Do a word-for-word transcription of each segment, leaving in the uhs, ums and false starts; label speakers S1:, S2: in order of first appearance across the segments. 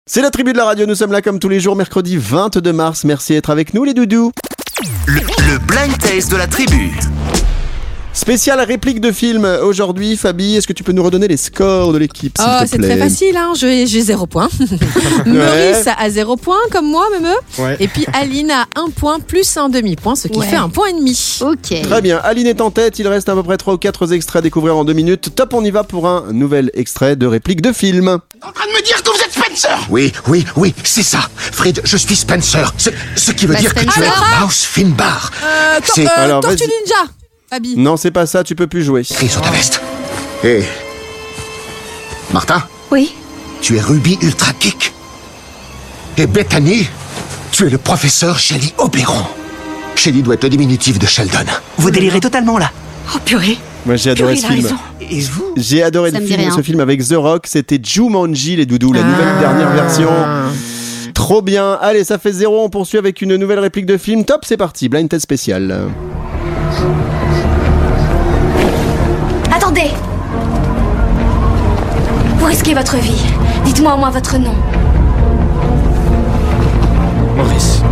S1: C'est la tribu de la radio, nous sommes là comme tous les jours, mercredi vingt-deux mars. Merci d'être avec nous les doudous.
S2: Le, le blind taste de la tribu.
S1: Spéciale réplique de film aujourd'hui. Fabi, est-ce que tu peux nous redonner les scores de l'équipe s'il
S3: Oh,
S1: te
S3: c'est
S1: plaît?
S3: très facile, hein. j'ai, j'ai zéro point. Maurice a zéro point, comme moi, même.
S1: Ouais.
S3: Et puis Aline a un point plus un demi-point, ce qui
S4: Ouais.
S3: fait un point et demi.
S4: Ok.
S1: Très bien, Aline est en tête, il reste à peu près trois ou quatre extraits à découvrir en deux minutes. Top, on y va pour un nouvel extrait de réplique de film.
S5: En train de me dire que vous êtes Spencer.
S2: Oui, oui, oui, c'est ça. Fred, je suis Spencer. Ce, ce qui veut
S4: Bah,
S2: dire que tu es
S4: Spencer.
S2: Mouse Finbar.
S3: Euh, tor-
S2: C'est-
S3: euh,
S1: Alors,
S3: Tortue
S1: vas-y.
S3: Ninja, Fabi.
S1: Non, c'est pas ça, tu peux plus jouer.
S2: Écrit sur ta veste. Hé. Martin,
S4: Oui.
S2: tu es Ruby Ultra Kick. Et Bethany, tu es le professeur Shelly Oberon. Shelly doit être le diminutif de Sheldon.
S6: Vous délirez totalement là.
S4: Oh purée.
S1: Moi j'ai adoré
S4: Purée,
S1: ce
S4: il a
S1: film.
S4: raison.
S6: Et vous
S1: J'ai adoré
S4: Ça
S1: le
S4: me dit
S1: film,
S4: rien.
S1: ce film avec The Rock, c'était Jumanji les doudous, la nouvelle
S3: Ah.
S1: dernière version. Trop bien, allez ça fait zéro, on poursuit avec une nouvelle réplique de film. Top, c'est parti, blind test spécial.
S7: Attendez! Vous risquez votre vie. Dites-moi au moins votre nom.
S6: Maurice.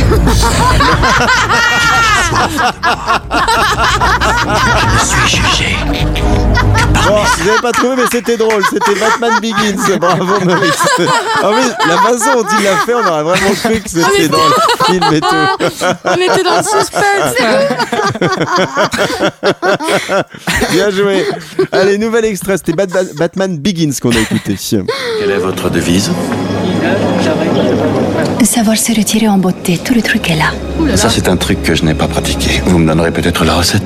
S2: Je suis jugé.
S1: Bon, vous n'avez pas trouvé mais c'était drôle, c'était Batman Begins, bravo Maurice. En plus, la façon dont il l'a fait, on aurait vraiment cru que c'était dans le film et tout.
S3: On était dans le suspense.
S1: Bien joué. Allez, nouvel extrait, c'était Bat- Bat- Batman Begins qu'on a écouté.
S8: Quelle est votre devise?
S9: Savoir se retirer en beauté, tout le truc est là.
S8: Ça, c'est un truc que je n'ai pas pratiqué. Vous me donnerez peut-être la recette?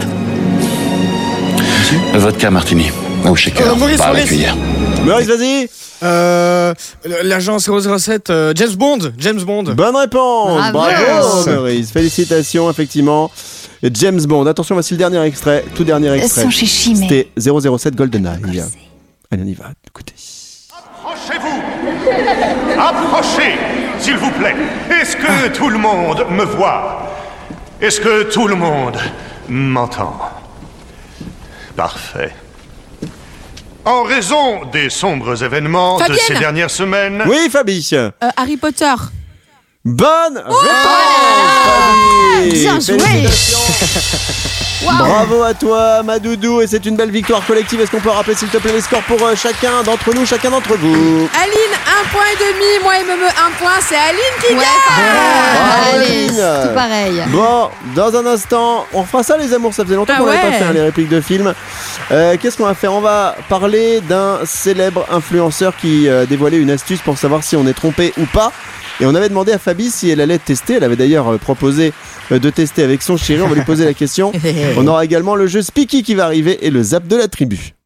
S8: Vodka martini. Au shaker,
S6: Euh, Maurice,
S8: pas à la
S6: Maurice.
S8: cuillère.
S1: Maurice, vas-y.
S6: Euh, L'agent zéro zéro sept, euh, James Bond. James Bond.
S1: Bonne réponse.
S4: Bravo.
S1: Bravo Maurice. Félicitations, effectivement. Et James Bond. Attention, voici le dernier extrait. Tout dernier extrait.
S9: Son chichi, mais...
S1: C'était zéro zéro sept GoldenEye. Allez, on y va. Écoutez.
S5: Approchez-vous. Approchez, s'il vous plaît. Est-ce que tout le monde me voit? Est-ce que tout le monde m'entend? Parfait. En raison des sombres événements de
S3: Fabienne.
S5: ces dernières semaines...
S1: Oui, Fabi.
S3: Euh, Harry Potter.
S1: Bonne réponse, Fabi.
S4: Bien joué.
S1: Félicitations. Bravo à toi, ma doudou. Et c'est une belle victoire collective. Est-ce qu'on peut rappeler, s'il te plaît, les scores pour euh, chacun d'entre nous, chacun d'entre vous?
S3: Aline, un point et demi. Moi et Meme, un point. C'est Aline qui
S4: Ouais,
S3: gagne.
S1: Bravo,
S4: allez,
S1: Aline.
S4: tout pareil.
S1: Bon, dans un instant, on fera ça les amours, ça faisait longtemps
S3: Ah
S1: qu'on n'avait
S3: ouais.
S1: pas fait hein, les répliques de films. Euh, Qu'est-ce qu'on va faire? On va parler d'un célèbre influenceur qui euh, dévoilait une astuce pour savoir si on est trompé ou pas. Et on avait demandé à Fabi si elle allait tester, elle avait d'ailleurs euh, proposé euh, de tester avec son chéri, on va lui poser la question. On aura également le jeu Speaky qui va arriver et le zap de la tribu.